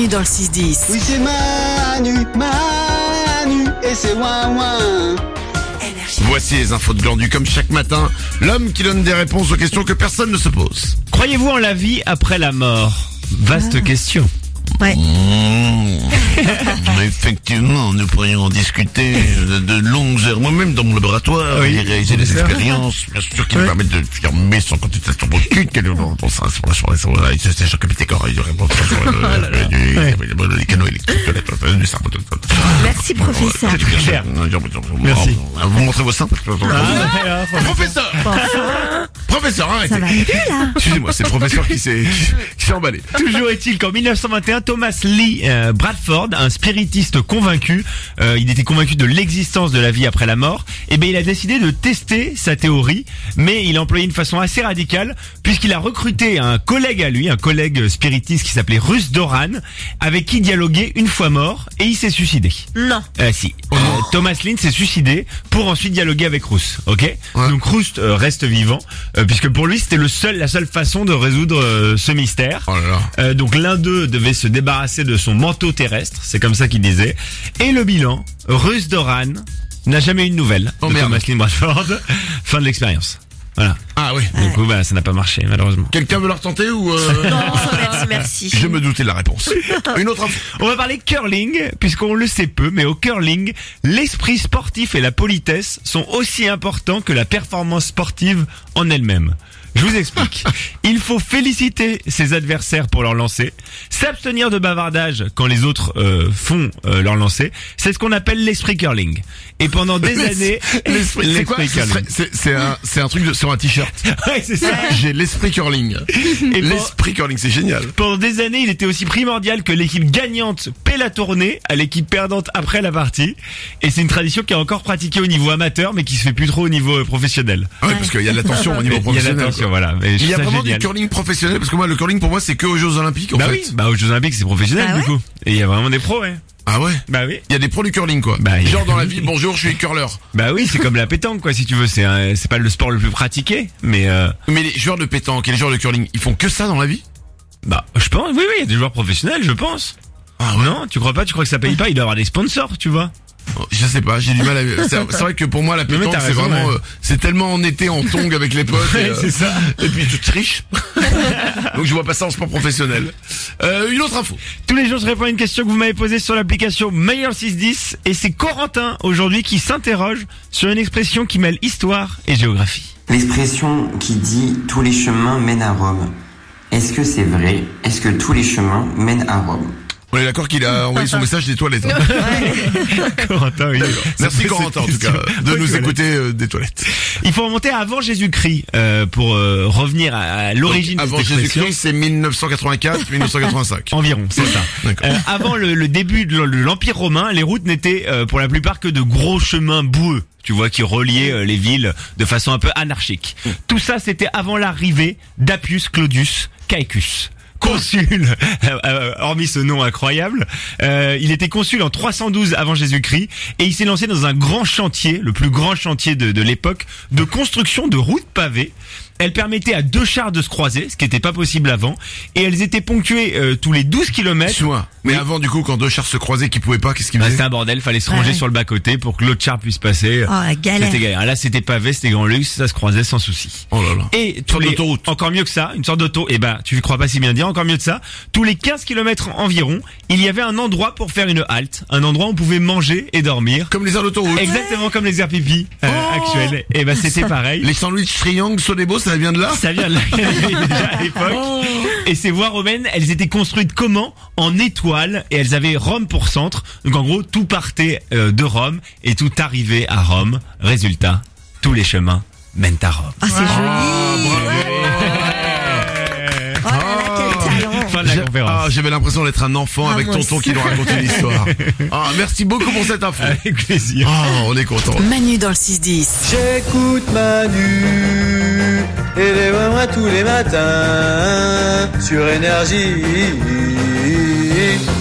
Manu dans le 6-10. Oui, c'est Manu, et c'est ouin. Voici les infos de Glandu comme chaque matin. L'homme qui donne des réponses aux questions que personne ne se pose. Croyez-vous en la vie après la mort? Vaste question. Ouais. Effectivement, nous pourrions en discuter de longues heures. Moi-même, dans mon laboratoire, Oui. j'ai réalisé des expériences, bien sûr, qui me permettent de firmer sans contestation aucune. C'est choc Pythagore, il y aurait les canaux électriques, le cerveau. Merci, professeur. Merci. Vous montrez vos seins? Professeur! Professeur, Ça arrêtez. va plus, là. Excusez-moi, c'est le professeur qui s'est emballé. Toujours est-il qu'en 1921, Thomas Lee Bradford, un spiritiste convaincu, il était convaincu de l'existence de la vie après la mort, et ben il a décidé de tester sa théorie, mais il a employé une façon assez radicale, puisqu'il a recruté un collègue à lui, un collègue spiritiste qui s'appelait Russ Doran, avec qui dialoguer une fois mort, et il s'est suicidé. Non. Si. Thomas Lee s'est suicidé pour ensuite dialoguer avec Russ, ok? Donc Russ reste vivant, puisque pour lui c'était la seule façon de résoudre ce mystère. Oh là là. Donc l'un d'eux devait se débarrasser de son manteau terrestre, c'est comme ça qu'il disait. Et le bilan, Russ Doran n'a jamais eu de nouvelles de merde. Thomas Lee Bradford. Fin de l'expérience. Voilà. Ah oui. Du coup, ça n'a pas marché, malheureusement. Quelqu'un veut le retenter ou Non, merci. Je me doutais de la réponse. Une autre info. On va parler curling, puisqu'on le sait peu, mais au curling, l'esprit sportif et la politesse sont aussi importants que la performance sportive en elle-même. Je vous explique. Il faut féliciter ses adversaires pour leur lancer, s'abstenir de bavardage quand les autres font leur lancer. C'est ce qu'on appelle l'esprit curling. Et pendant des années, C'est quoi? curling. C'est un truc sur un t-shirt. Ouais, c'est ça. J'ai l'esprit curling. Et L'esprit curling, c'est génial. pendant des années, il était aussi primordial que l'équipe gagnante paie la tournée à l'équipe perdante après la partie. Et c'est une tradition qui est encore pratiquée au niveau amateur, mais qui se fait plus trop au niveau professionnel. Ouais, parce qu'il y a de l'attention au niveau Il y a professionnel. l'attention, quoi. voilà. Mais je Il y a trouve ça vraiment génial. du curling professionnel, parce que moi, le curling pour moi, c'est que aux Jeux Olympiques, en Bah fait. oui, aux Jeux Olympiques c'est professionnel Ah du ouais coup. Et il y a vraiment des pros, ouais. Ah ouais? Bah oui. Il y a des pros du curling, quoi. Bah, il y a- Genre dans la vie, bonjour, je suis curler. Bah oui, c'est comme la pétanque quoi si tu veux, c'est pas le sport le plus pratiqué, mais Mais les joueurs de pétanque et les joueurs de curling, ils font que ça dans la vie? bah je pense oui, il y a des joueurs professionnels, je pense. Ah ouais? Non, tu crois pas? Tu crois que ça paye pas? Il doit avoir des sponsors, tu vois. Je sais pas, j'ai du mal à... C'est vrai que pour moi, la mais pétanque, t'as c'est raison, vraiment... ouais. c'est tellement en été, en tongue avec les potes. Ouais, c'est ça. Et puis tu triches. Donc je vois pas ça en sport professionnel. Une autre info. Tous les jours, je réponds à une question que vous m'avez posée sur l'application Meilleur 610 et c'est Corentin aujourd'hui qui s'interroge sur une expression qui mêle histoire et géographie. L'expression qui dit « tous les chemins mènent à Rome », est-ce que c'est vrai? Est-ce que tous les chemins mènent à Rome? On est d'accord qu'il a envoyé son message des toilettes. Hein. Corentin, oui. Merci Corentin en tout cas de nous écouter des toilettes. Il faut remonter à avant Jésus-Christ pour revenir à l'origine de Avant cette expression. Jésus-Christ, c'est 1984, 1985. Environ, c'est ça. D'accord. Avant le début de l'Empire romain, les routes n'étaient pour la plupart que de gros chemins boueux, tu vois, qui reliaient les villes de façon un peu anarchique. Tout ça, c'était avant l'arrivée d'Appius Claudius Caecus. Consul, hormis ce nom incroyable, il était consul en 312 avant Jésus-Christ et il s'est lancé dans un grand chantier, le plus grand chantier de l'époque, de construction de routes pavées. Elles permettaient à 2 chars de se croiser, ce qui n'était pas possible avant, et elles étaient ponctuées tous les 12 kilomètres. Excuse-moi. Mais Oui. avant du coup, quand deux chars se croisaient qui pouvaient pas, qu'est-ce qu'ils Bah, faisaient? c'était un bordel, fallait se ranger Ouais. sur le bas-côté pour que l'autre char puisse passer. Oh, la galère. C'était galère. Là, c'était pavé, c'était grand luxe, ça se croisait sans souci. Oh là là. Et tous sorte les, d'autoroute. encore mieux que ça, une sorte d'auto, et ben, tu crois pas si bien dire, encore mieux que ça, tous les 15 kilomètres environ, il y avait un endroit pour faire une halte, un endroit où on pouvait manger et dormir. Comme les aires d'autoroute. Exactement comme les aires pipi actuels. Et ben, c'était pareil. Les sandwichs triangles Sodebo, ça vient de là? Ça vient de là, déjà à l'époque. Et ces voies romaines, elles étaient construites comment? En étoiles, et elles avaient Rome pour centre. Donc en gros, tout partait de Rome et tout arrivait à Rome. Résultat, tous les chemins mènent à Rome. Ah, c'est joli. Oh là là, quel talent. Fin de la conférence. J'avais l'impression d'être un enfant avec moi tonton aussi. qui nous racontait l'histoire. Merci beaucoup pour cette info. Avec plaisir. On est content. Manu dans le 6-10. J'écoute Manu et les moi tous les matins sur Énergie.